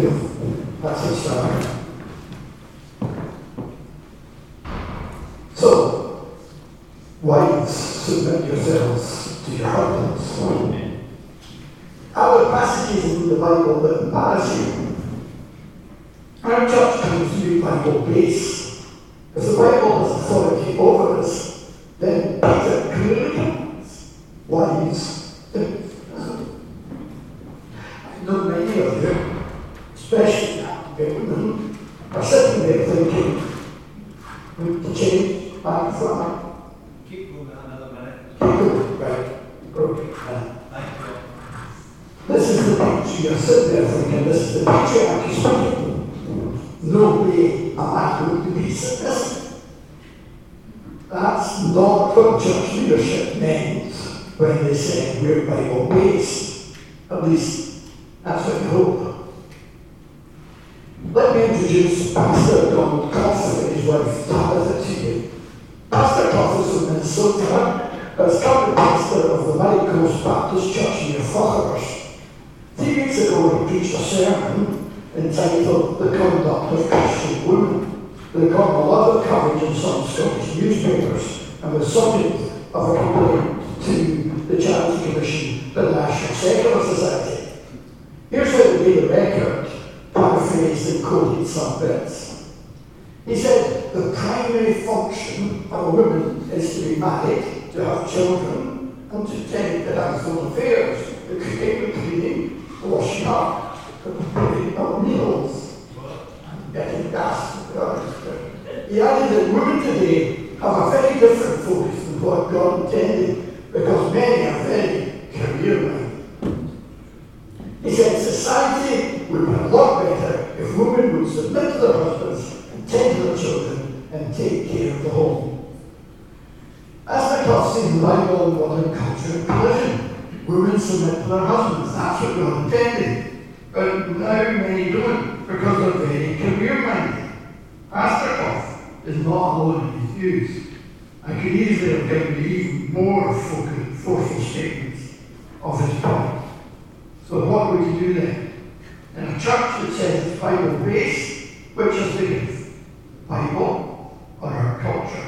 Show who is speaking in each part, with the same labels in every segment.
Speaker 1: of passage 7. So, wives, submit yourselves to your husbands. Are there passages in the Bible that embarrass you? Our church comes to be Bible-based. If the Bible has authority over us, then Peter clearly commands wives. I know many of you, especially women, are sitting there thinking, we need to change back from.
Speaker 2: Keep going another minute.
Speaker 1: Keep going, right? Okay.
Speaker 2: Thank you.
Speaker 1: This is the picture. You're sitting there thinking, this is the picture I'm speaking. No way am I going to be submissive. That's not what church leadership meant when they said we're Bible-based. At least, that's what we hope. Let me introduce Pastor Donald Clough and his wife Tabitha to you. Pastor Clough is from Minnesota, as current pastor of the Murray Coast Baptist Church near Faughurst. 3 weeks ago, he preached a sermon entitled The Conduct of Christian Women. They got a lot of coverage in some Scottish newspapers and was subject of a complaint to the Charity Commission, the National Secular Society. Here's how they made a record, paraphrased and quoted some bits. He said, the primary function of a woman is to be married, to have children, and to tend to household affairs, the cooking, the cleaning, the washing up, the preparing of meals, and getting gas. He added that women today have a very different focus than what God intended, because many are very career-minded. He said society would be a lot better if women would submit to their husbands and tend to their children and take care of the home. As the Clough says in the Bible and modern culture and collision, women submit to their husbands. That's what God intended. But now many don't because they're very career-minded. Pastor Clough is not alone in his views. I could easily have given you even more forceful statements of his point. So what would you do then? In a church that says it's Bible-based, which is the gift? Bible or our culture?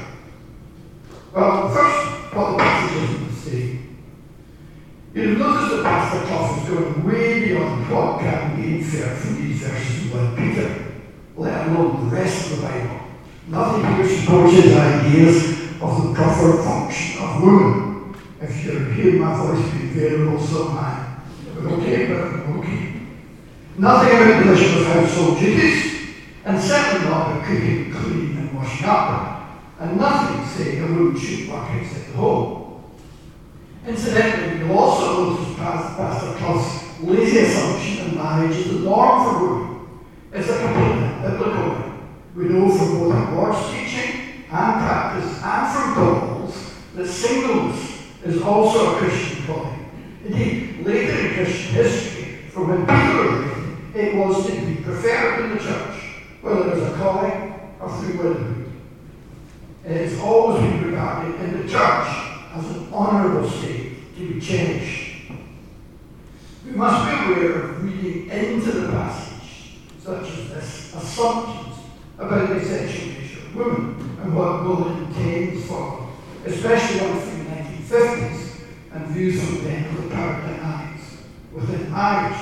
Speaker 1: Well, first, what the passage is say. You'll notice that Pastor Clough is going way beyond what can be inferred from these verses in 1 Peter, let alone the rest of the Bible. Nothing here supports his ideas of the proper function of woman. If you're hearing my voice being variable, so am I. Okay, but okay. Nothing about the position of household duties, and certainly not about cooking, cleaning, and washing up, and nothing saying a woman should work outside the home. Incidentally, you'll also notice Pastor Clough's lazy assumption that marriage is the norm for women. It's a complete biblical. We know from both our Lord's teaching and practice, and from Paul's, that singleness is also a Christian calling. Indeed, later in Christian history, from when Peter was written, it was to be preferred in the church, whether it was a calling or through widowhood. It has always been regarded in the church as an honourable state to be cherished. We must be aware of reading into the passage, such as this, assumptions about the sexual nature of women and what God intends for them, especially one from the 1950s and views from then of the power dynamics within marriage.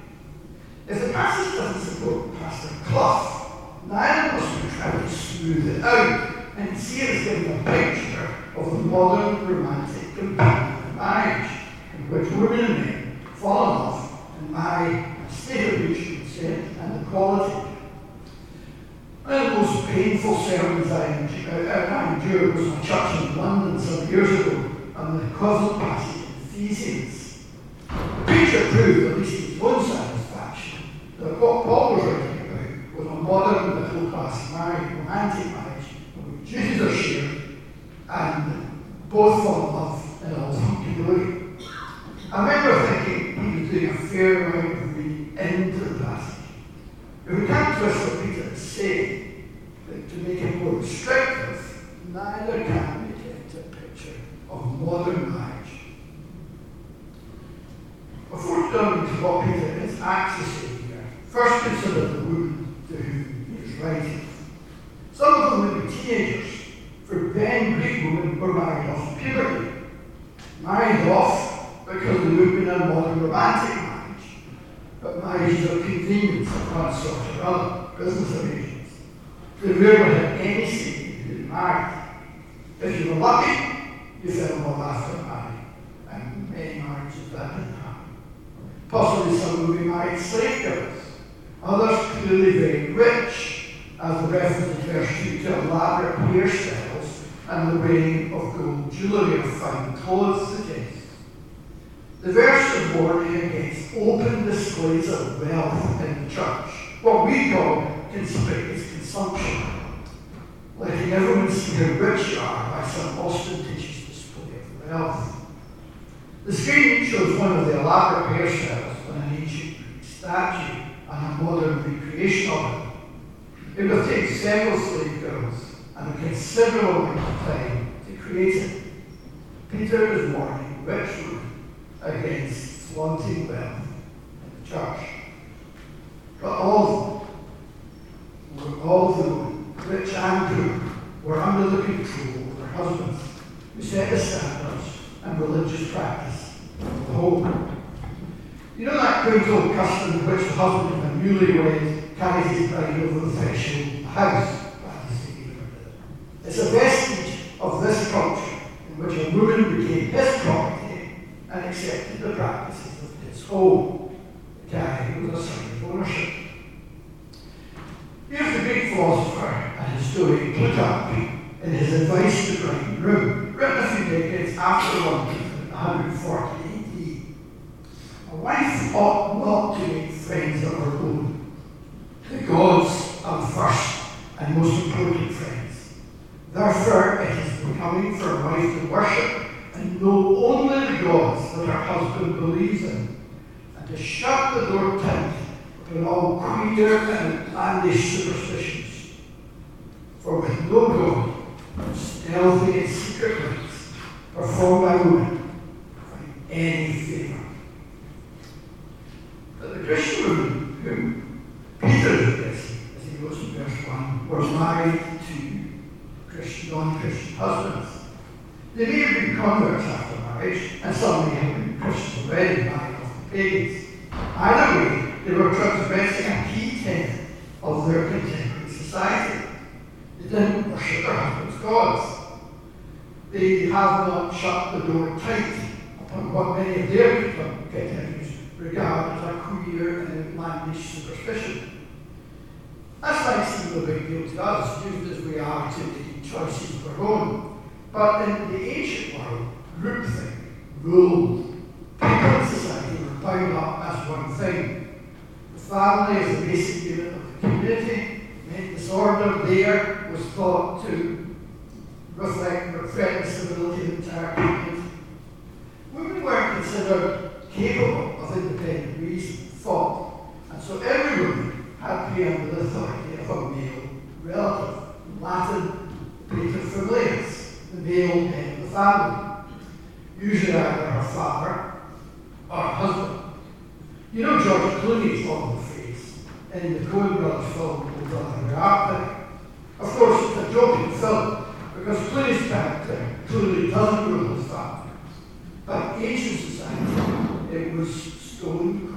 Speaker 1: If the passage doesn't support Pastor Clough, neither must we try to smooth it out and see it as giving a picture of a modern romantic companion marriage in which women and men fall in love and marry in a state of mutual consent and equality. One of the most painful sermons I endured was in a church in London some years ago on the equivalent passage in Ephesians. The preacher proved, at least to his own satisfaction, that what Paul was writing about was a modern middle-class marriage, romantic marriage, where duties are shared and both fall in love in all hunky-dory. I remember thinking he was doing a fair amount of reading into the passage. If we can't twist what Peter is saying, to make it more restrictive, neither can we get a picture of modern marriage. Before we turn to what Peter is actually saying here, First, consider the woman to whom he is writing. Some of them would be teenagers, for then Greek women were married off puberty. Married off because they would have been a modern romantic marriage, but marriages of convenience of one sort or other, business arrangements. They rarely had any say in being married. If you were lucky, you fell in love after marrying, and many marriages that didn't happen. Possibly some would be married slave girls, others clearly very rich, as the reference in verse 2 to elaborate hairstyles and the wearing of gold jewellery or fine clothes suggests. The verse is warning against open displays of wealth in the church, what we call conspicuous consumption, letting everyone see how rich you are by some ostentatious display of wealth. The screen shows one of the elaborate hairstyles on an ancient Greek statue and a modern recreation of it. It will take several slave girls and a considerable amount of time to create it. Peter is warning rich women against flaunting wealth in the church. But all of them, rich and poor, were under the control of their husbands, who set the standards and religious practice of the home. You know that quaint old custom in which the husband of a newlywed carries his bride over the threshold of the house? It's a vestige of this culture in which a woman became his property and accepted the practices of his home. The carrying was a sign of ownership. Here's the Greek philosopher and historian Plutarch in his Advice to the Bride and Groom, written a few decades after London in 140 AD. A wife ought not to make friends of her own. The gods are the first and most important friends. Therefore, it is becoming for a wife to worship and know only the gods that her husband believes in, and to shut the door tight upon all queer and outlandish superstitions. For with no God, stealthy and secret rites performed by women find any favour. But the Christian women whom Peter is addressing, as he goes in verse 1, were married to non-Christian husbands. They may have been converts after marriage, and some may have been Christians already, married off the pagans. Either way, they were transgressing a key tenet of their contemporary society. They didn't worship their husbands' gods. They have not shut the door tight upon what many of their contemporaries regard as a queer and outlandish superstition. That's might seem a big deal to us, used as we are to making choices of our own. But in the ancient world, groupthink ruled. People in society were bound up as one thing. The family as the basic unit of the community meant disorder there was thought to reflect or threaten the stability of the entire community. Women weren't considered capable of independent reason, thought, and so every woman had to be under the authority of a male relative, Latin pater familias, the male head of the family, usually either her father or her husband. You know George Clooney's on the face in the Coen Brothers film, The Brother in the Arctic. Of course, it's a joking film because Clooney's character clearly doesn't rule his family. But in ancient society, it was stone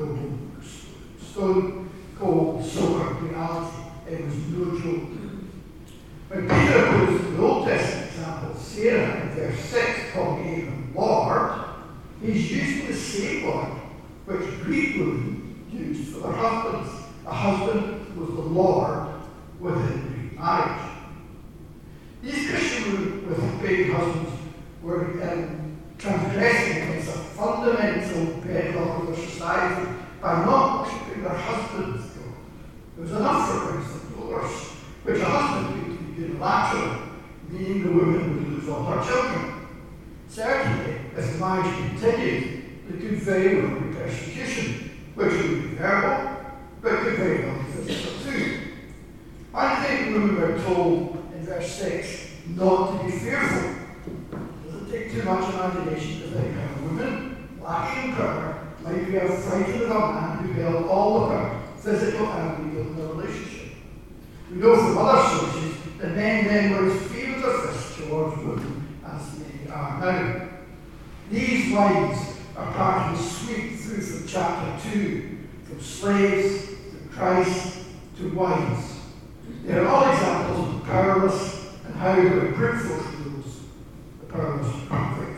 Speaker 1: cold, sober reality. It was no joke. When Peter goes to the Old Testament example, Sarah in verse 6 calling Abram Lord, he's using the same word which Greek women used for their husbands. A husband was the Lord within Greek marriage. These Christian women with pagan husbands were transgressing against a fundamental bedrock of their society by not worshipping their husbands. There was enough for Christ divorce, which a husband could do unilaterally, meaning the woman would lose all her children. Certainly, if the marriage continued, there could very well be persecution, which would be verbal, but could very well be physical too. I think women were told in verse 6 not to be fearful. It doesn't take too much imagination to think how a woman, lacking in power, might be frightened of a man who held all the power, physical physical and legal in the relationship. We know from other sources that men then were as free with their fists towards women as they are now. These wives are part of the sweep through from chapter 2, from slaves to Christ to wives. They are all examples of the powerless and how the brute force rules the powerless conflict.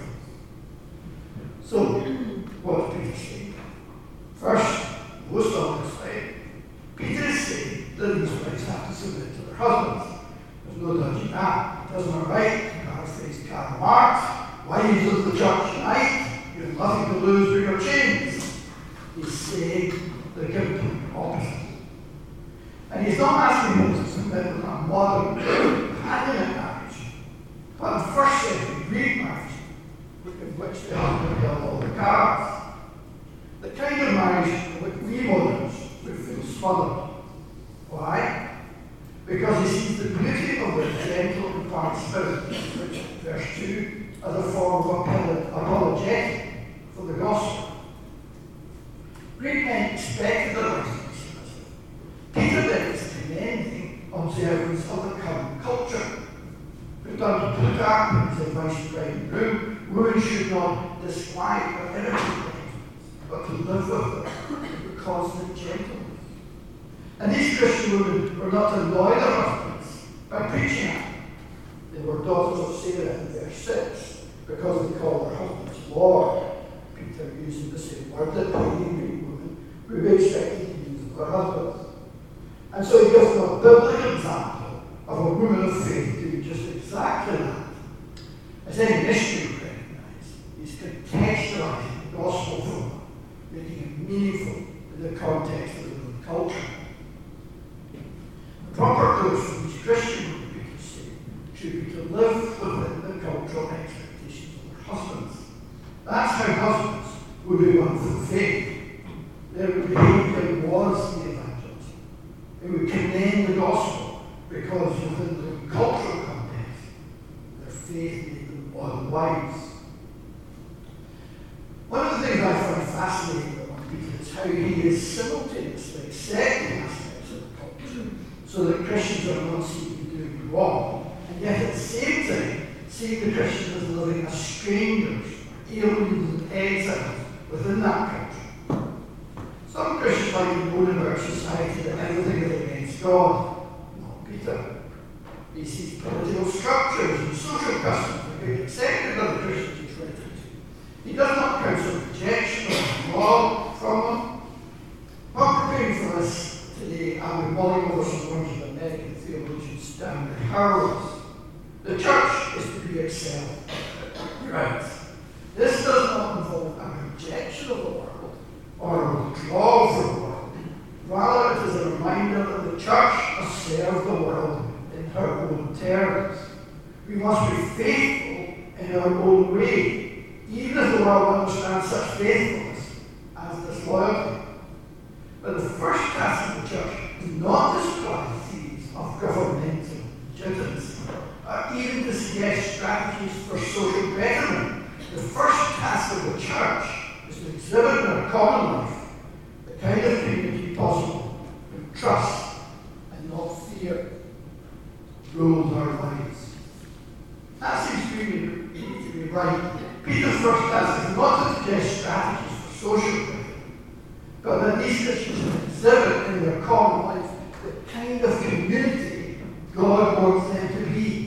Speaker 1: So, what does Peter say? First, most obviously, Peter is saying that these wives have to submit to their husbands. There's no dodging that. It doesn't right. Paraphrase Karl Marx. Wives of the church tonight, you have nothing to lose but your chains. He's saying the complete opposite. And he's not asking them to submit with a modern companion marriage, but in first century Greek marriage, in which the husband held all the cards. The kind of marriage in which we moderns would feel smothered. Why? Because he sees the beauty of the gentle and quiet spirit, which verse 2, as a form of apologetic for the gospel. Greek men expected their wives to be submissive. Peter then is commending observance of the current culture. Put down to Plutarch, his advice to bride and groom, women should not dislike or imitate their husbands, but to live with them with constant gentleness. And these Christian women were not to annoy their husbands by preaching at them. They were daughters of Sarah in verse 6, because they called their husbands Lord. Peter using the same word that pagan Greek women would be expected to use of their husbands. And so he gives them a biblical example of a woman of faith doing just exactly that. As any missionary would recognize, he's contextualizing the gospel for them, making it meaningful in the context of the own culture. The proper approach for these Christian women, Peter said, should be to live within the cultural expectations of their husbands. That's how husbands would be one for faith. Their behavior was the evangelism. They would commend the gospel because within the cultural context, their faith made them all wives. One of the things I find fascinating about Peter is how he is simultaneously accepting aspects of the culture so that Christians are not seen to be doing wrong, and yet at the same time seeing the Christians as living as strangers, aliens and exiles within that culture. Some Christians like to moan about society that everything is against God. Not Peter. He sees political structures and social customs that are accepted by the Christians he's written to. He does not counsel rejection or law from them. While preparing for this today, I'll be mulling over some words of American theologian Stanley Hurwitz. The church is to be excelled. Right. This does not involve a rejection of the world or a withdrawal from the world. Rather, it is a reminder that the church must serve the world in her own terms. We must be faithful in our own way, even if the world understands such faithfulness as disloyalty. But the first task of the church is not to supply themes of governmental legitimacy, or even to suggest strategies for social betterment. The first task of the church is to exhibit in our common life the kind of community possible when trust and not fear rules our lives. That seems to be right. Peter's first task is not to suggest strategies for social betterment, but that these Christians exhibit in their common life the kind of community God wants them to be.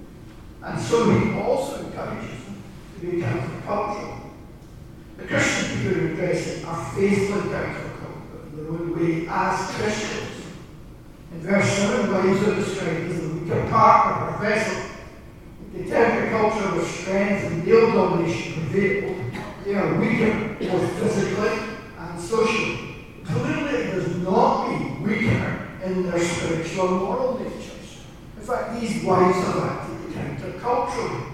Speaker 1: And so he also encourages them to be countercultural. The Christian people who address it are faithfully countercultural in their own way as Christians. In verse 7, wives are described as the weaker partner or vessel. In contemporary culture where strength and male domination prevail, they are weaker both physically and socially. Clearly it does not mean weaker in their spiritual and moral natures. In fact, these wives have acted counterculturally.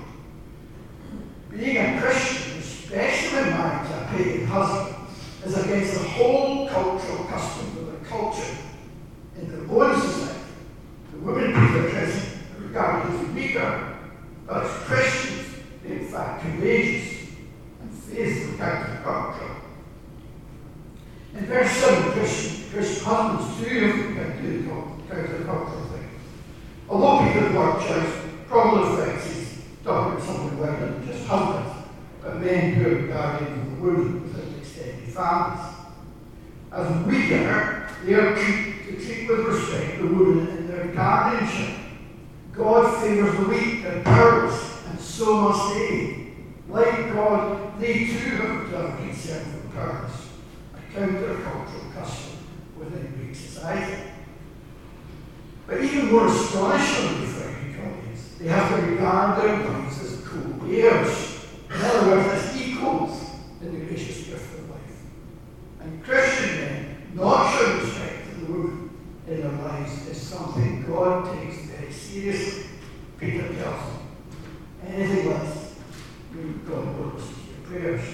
Speaker 1: Being a Christian, especially married to a pagan husband, is against the whole cultural customs of the culture. In their own society, the women people addressing are regarded as weaker, but as Christians, they in fact courageous and faithful countercultural. In verse 7, Christian husbands husbands too have to do countercultural things. Although Peter's word choice probably affects his talking about something wider than just husbands, but men who are guardians of the womb within extended families. As a weaker, they are to treat with respect the women in their guardianship. God favours the weak and powerless, and so must they. Like God, they too have to have concern for the powerless, a counter-cultural custom within Greek society. But even more astonishingly for Greek audience, they have to regard their wives as co-heirs, in other words, as equals in the gracious gift of life. And Christian men not showing respect to the women in their lives is something God takes very seriously. Peter tells them, anything less, God will listen to your prayers.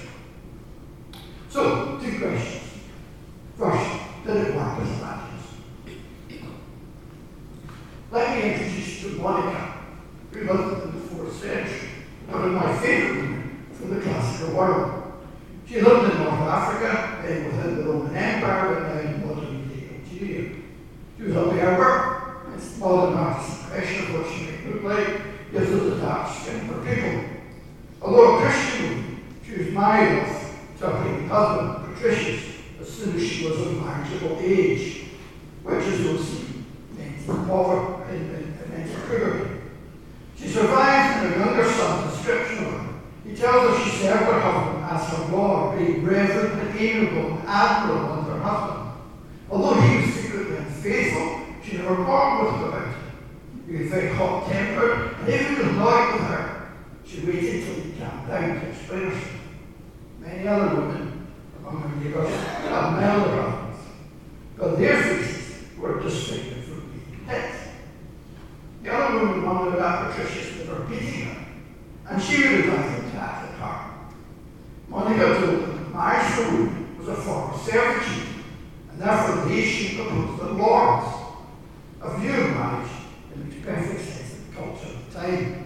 Speaker 1: So, 2 questions. First, did it work as evangelist? Let me introduce you to Monica, who lived in the 4th century, one of my favourite women from the classical world. She lived in North Africa, then within the Roman Empire, but now in modern-day Algeria. She was a learner, and its modern artist's impression of what she might look like gives us a dark skin for people. Although a Christian woman, she was married off to her pagan husband, Patricius, as soon as she was of marriageable age, which is you'll see meant poverty and meant poverty. She survives in her younger son's description of her. He tells us she served her husband as her Lord, being reverent and amiable and admirable unto her husband. Although he was secretly unfaithful, she never quarrelled with him about it. He was very hot-tempered, and if he was annoyed with her, she waited till he calmed down to explain herself. Many other women among her neighbours had milder husbands, but their faces were disfigured from being hit. The other women wondered at Patricius never beating her, and she would have liked to act at her. Monica told them that marriage for women was a form of servitude, and therefore they should propose the lords, a view of marriage in which perfect sense of the culture of the time.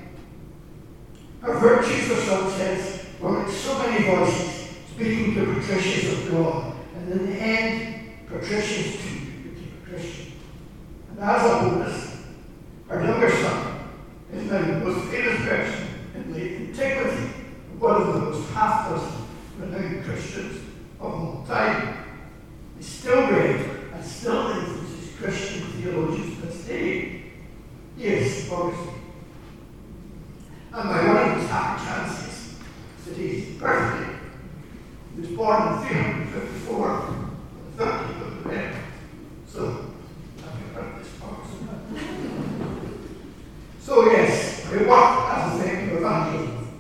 Speaker 1: Her virtues, for some sense, were like so many voices speaking to Patricius of God, and in the end, Patricius too became a Christian. And as a bonus, her younger son is now the most famous person in late antiquity, one of the most half-dozen renowned Christians of all time. He's still read and still influences Christian theologians to this day. Yes, obviously. And by one of his happy chances, that he's birthday, he was born in 354, on the 30th of November. So, happy birthday, Sparks. So yes, it worked as a thing of evangelism.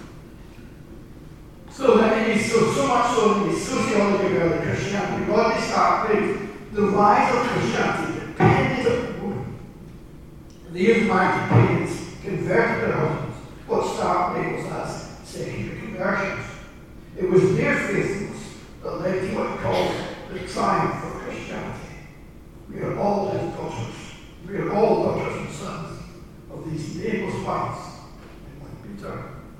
Speaker 1: So much so in the sociology of early Christianity, God started the rise of Christianity depended on the woman. These married pagans converted their husbands, what Stark labels as secondary conversions. It was their faithfulness that led to what he called the triumph of Christianity. We are all his daughters. We are all daughters and sons of these nameless ones in 1 Peter.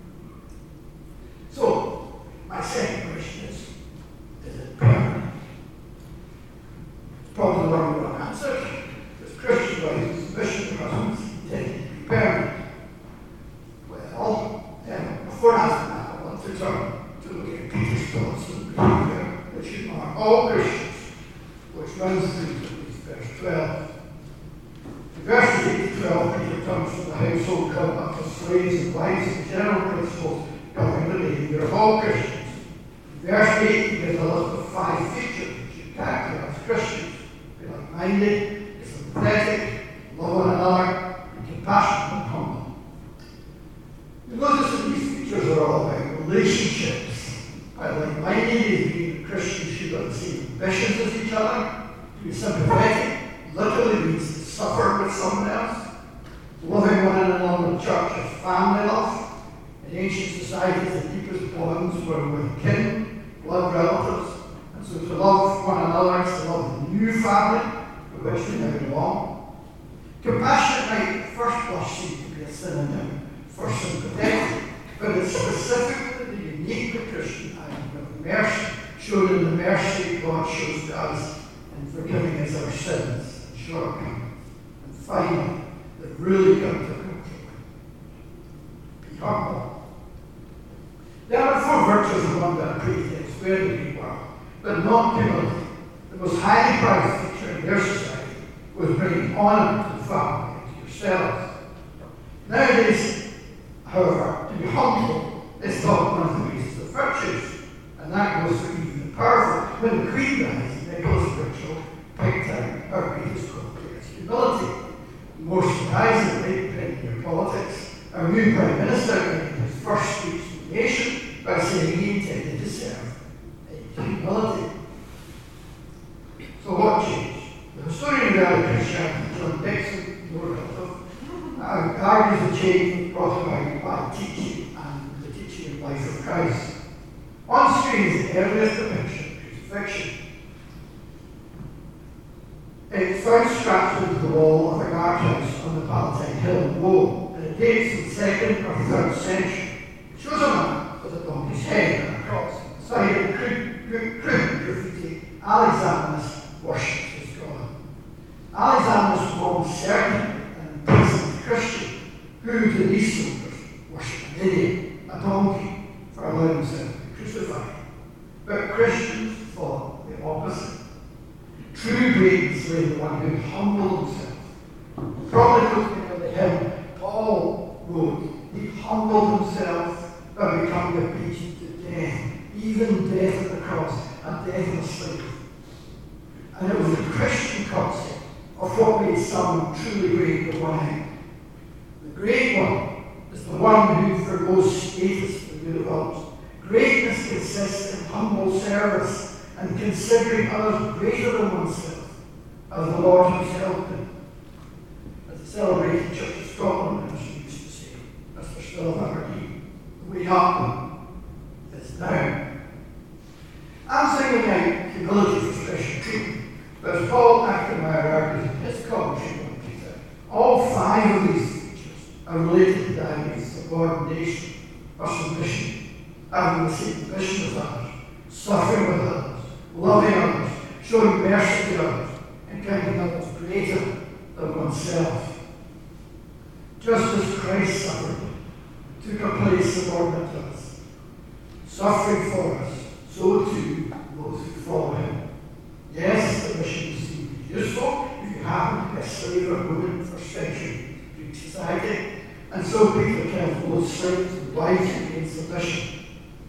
Speaker 1: So, my second question is it permanent? It's probably the one we want to answer, because Christian wives' mission for husbands intended to be permanent. Well, before answering that, I want to turn to look at Peter's thoughts on behavior which should mark all Christians, which runs through at least verse 12. In verses 8 to 12, Peter comes from the household conduct of slaves and wives and general principles governing the behavior of all Christians. In verse 8, he gives a list of 5 features which should characterize Christians: be like-minded, be sympathetic, love one another, be compassionate and humble. You notice that these features are all about relationships. By like-minded is being that Christians should have the same ambitions as each other. To be sympathetic literally means to suffer with someone else. Loving one another in church is family love. In ancient societies, the deepest bonds were with kin, blood relatives, and so to love one another is to love the new family to which we now belong. Compassionate might at first blush seem to be a synonym for sympathetic, but it's specifically the uniquely Christian act of mercy, shown in the mercy God shows to us in forgiving us our sins and shortcomings. And finally, the really countercultural way. Be humble. There are 4 virtues of one that appreciates where they were, but not humility. The most highly prized feature in their society was bringing honour to the family and to yourselves. Nowadays, however, to be humble is thought one of the greatest of virtues, and that goes for even the powerful. When the Queen dies, Nicholas Churchill picked out our greatest quality as humility. More surprisingly, depending on your politics, our new Prime Minister made his first speech to the nation by saying he intended to serve humility. So what changed? The historian of early Christianity, John Dixon, argues the change brought about by teaching and the teaching and life of Christ. On screen is the earliest depiction of crucifixion. It's found scratched into the wall of a guardhouse on the Palatine Hill in Rome, and it dates from the 2nd or 3rd century. It shows a man with a donkey's head and a cross beside a crude graffiti. Alexanderus worships his God. Alexanderus was almost certainly an imprisoned Christian who, to these soldiers, worshipped an idiot, a donkey, for allowing himself to be crucified. But Christians thought the opposite. True greatness lay in the one who humbled himself. Probably looking at the hymn Paul wrote, he humbled himself by becoming obedient to death, even death at the cross, and death in a slave. And it was the Christian concept of what made someone truly great the one end. The great one is the one who forgoes status for the good of others. Greatness consists in humble service and considering others greater than oneself, as the Lord himself did. As the celebrated Church of Scotland ministry used to say, Mr. Still Aberdeen, the way up is down. I'm singling out humility for special treatment, but as Paul McNamara argues in his commentary on Peter, all 5 of these features are related to the ideas of ordination or submission, having the same mission as others, suffering with others, loving others, showing mercy to others, and counting others greater than oneself. Just as Christ suffered, took a place subordinate to us, suffering for us, so too those who follow him. Yes, the mission is useful if you happen to be a slave or woman for centuries in Greek society, and so Peter tells both slaves and wives to be in submission.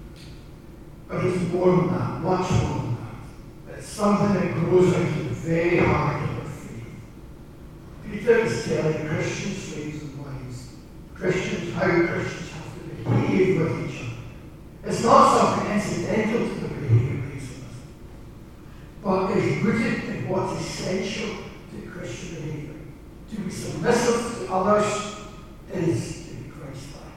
Speaker 1: But it's more than that, much more than that. It's something that grows out of the very heart of our faith. Peter is telling Christian slaves and wives, Christians, how Christians have to behave with each other. It's not something incidental to the behavior of Christians, but is rooted in what's essential to Christian behavior. To be submissive to others is to be Christ-like.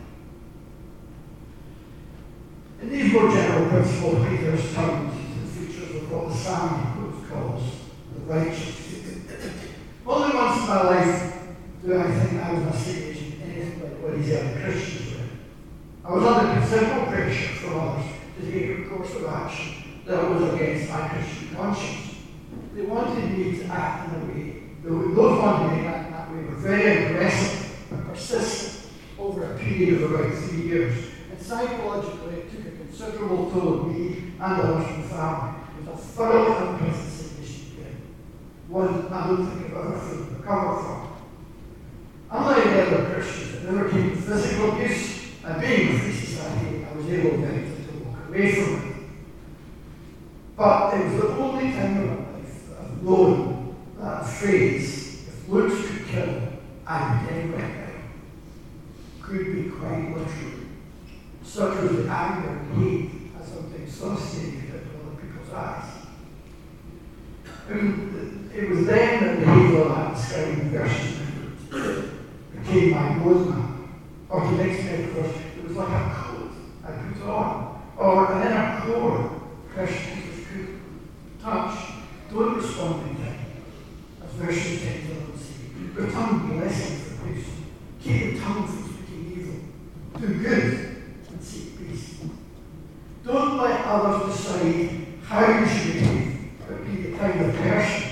Speaker 1: In these more general principles, Peter has turned to the features of what the Psalm calls the righteous. Only once in my life do I think I was a stage in anything like what these early Christians were. I was under considerable pressure from others to take a course of action that was against my Christian conscience. They wanted me to act in a way, those wanted me to act in that way were very aggressive and persistent over a period of about 3 years. And psychologically, it took a considerable toll on me and others in the family. It was a thoroughly unpleasant situation again. One I don't think I've ever fully recovered from. Unlike the other Christians that never came to physical abuse, and being in free society, I was able eventually to walk away from it. But it was the only time in my life that I've known that phrase, if looks could kill, I would end right now, could be quite literal. Such was the anger and hate I sometimes associated with other people's eyes. It was then that the behavioral I described in verses became my roadmap. Or to next day, of course, it was like a coat I put on, or an inner core Christians could touch, don't respond in time. As verses 10 to 11 say, your tongue be blessing for peace. Keep your tongue from speaking evil. Do good and seek peace. Don't let others decide how you should behave, but be the kind of person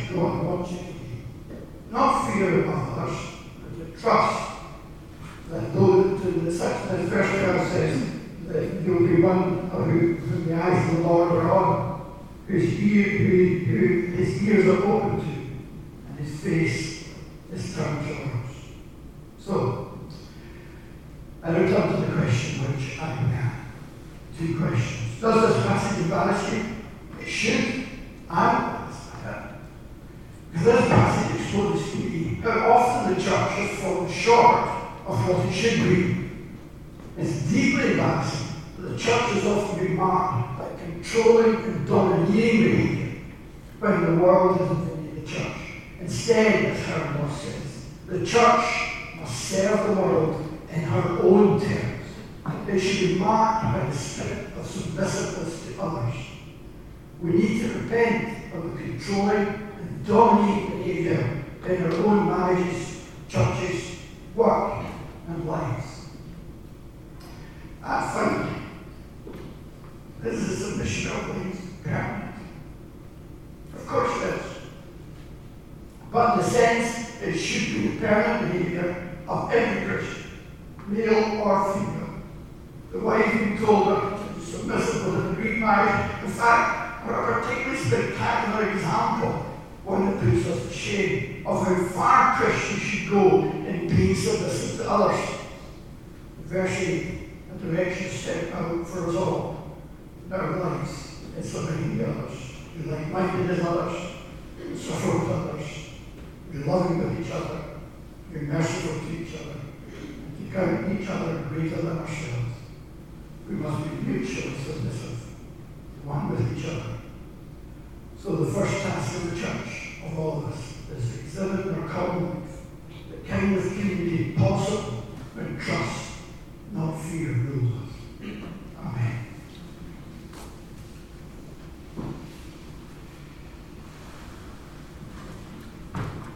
Speaker 1: fear of others, but to trust that though the 6th verse says that there will be one whom the eyes of the Lord are on, who his ears are open to, and his face is turned towards. So, I return to the question which I began. 2 questions. Does this passage embarrass you? It should. I'm embarrassed by that. Because this passage exposes to me how often the church has fallen short of what it should be. It's deeply embarrassing that the church has often been marked by controlling and domineering behaviour when the world is invading the church. Instead, as Howard Moss says, the church must serve the world in her own terms. It should be marked by the spirit of submissiveness to others. We need to repent of the controlling and dominating behaviour in our own marriages, churches, work, and lives. And finally, this is a submission of things permanent. Of course it is. But in a sense, it should be the permanent behaviour of every Christian, male or female. The wife being told her to be submissive within a Greek marriage, in fact, are a particularly spectacular example, one that puts us to shame of how far Christians should go in being submissive to others. Verse 8, a direction set out for us all in our lives in submitting to others, be like-minded as others, suffer with others, be loving with each other, be merciful to each other, and to count each other greater than ourselves. We must be mutually submissive, one with each other. So the first task of the church, of all of us, is to exhibit in our common life the kind of community possible when trust